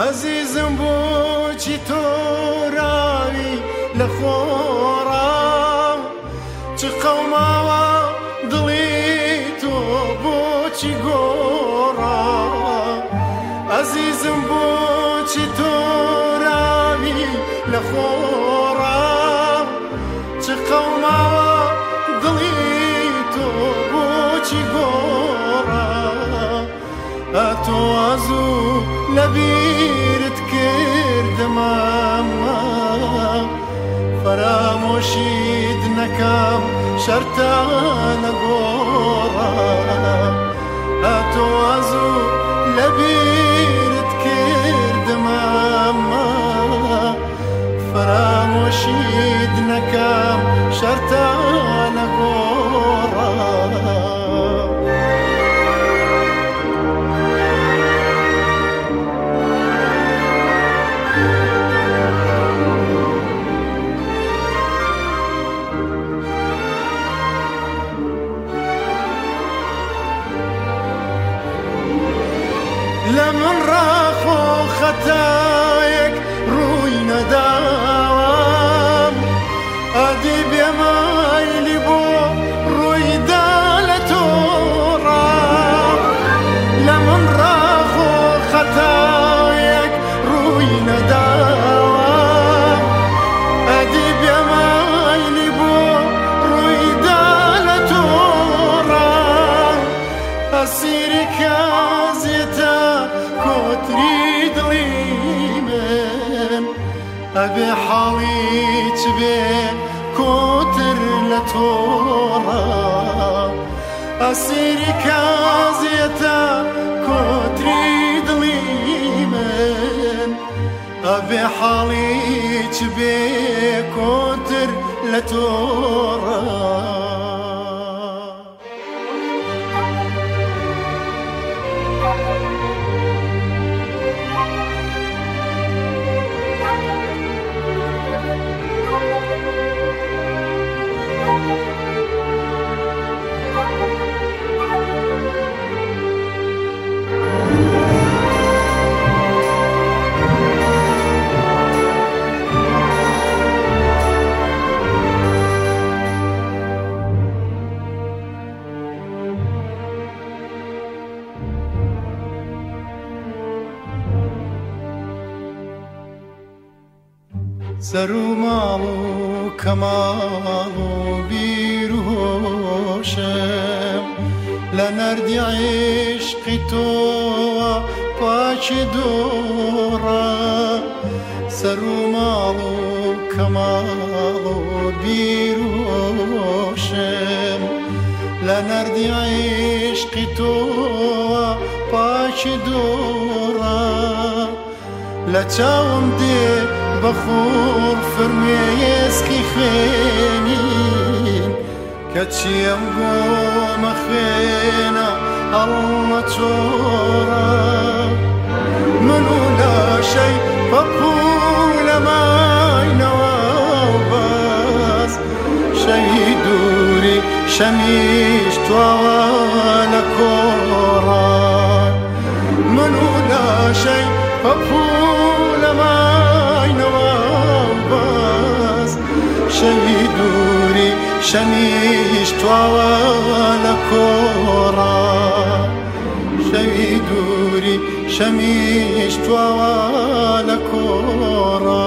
عزیزم بۆچی تۆراوی لە خۆڕام چ قەوماوە دڵی تۆ بۆچی گۆڕا عزیزم بۆچی تۆراوی لە خۆڕام چ قەوماوە دڵی تۆ بۆچی گۆڕا ئەتۆ ئازوو لەبیرت کردمە فرامۆشیت نەکەم شەرتانە گۆڕا ئەتۆ ئازوو لەبیرت کردمە فرامۆشیت نەکەم شەرتانە گۆڕا لمن ڕاخۆ خەتایەک ڕووی نەداوام ئەدی بێمایلی بۆ ڕوویدا لە تۆڕام لمن ڕاخۆ خەتایەک ڕووی نەداوام ئەدی بێمایلی بۆ ڕوویدا لە تۆڕام ئەسیری کازێتە کۆتری دڵی من ئەبێ حاڵیت بێ کۆتر لە تۆڕە ئەسیری کازێتە کۆتری دڵی من ئەبێ حاڵیت بێ کۆتر لە تۆڕە سەر و ماڵ و کەماڵ و بیر و هۆشم لە نەردی عیشقی تۆوە پاچی دۆڕە سەر و ماڵ و کەماڵ و بیر و هۆشم لە نەردی عیشقی تۆوە پاچی دۆڕە لە چاوم دێ بەخۆر فرمێسکی خوێنین کەچیم گۆمە خوێنە هەڵمە چۆڕە من و لاشەی بەپوو لە ماینەوە بەس شەوی دووری شەمیش تواوە لە کۆڕە من و لاشەی بەپوو لە ماینەوە بەس شەوی دووری شەمیش تواوە لە کۆڕە شەوی دووری شەمیش تواوە لە کۆڕە